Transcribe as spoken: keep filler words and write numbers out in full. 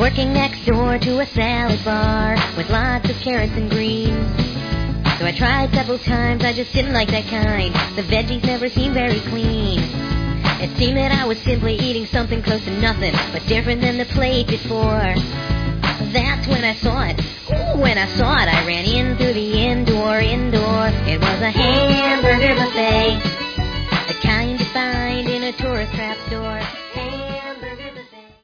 working next door to a salad bar with lots of carrots and greens. So I tried several times, I just didn't like that kind. The veggies never seemed very clean. It seemed that I was simply eating something close to nothing, but different than the plate before. That's when I saw it. Ooh, when I saw it, I ran in through the indoor, indoor. It was a hamburger buffet, the kind you find in a tourist trap store.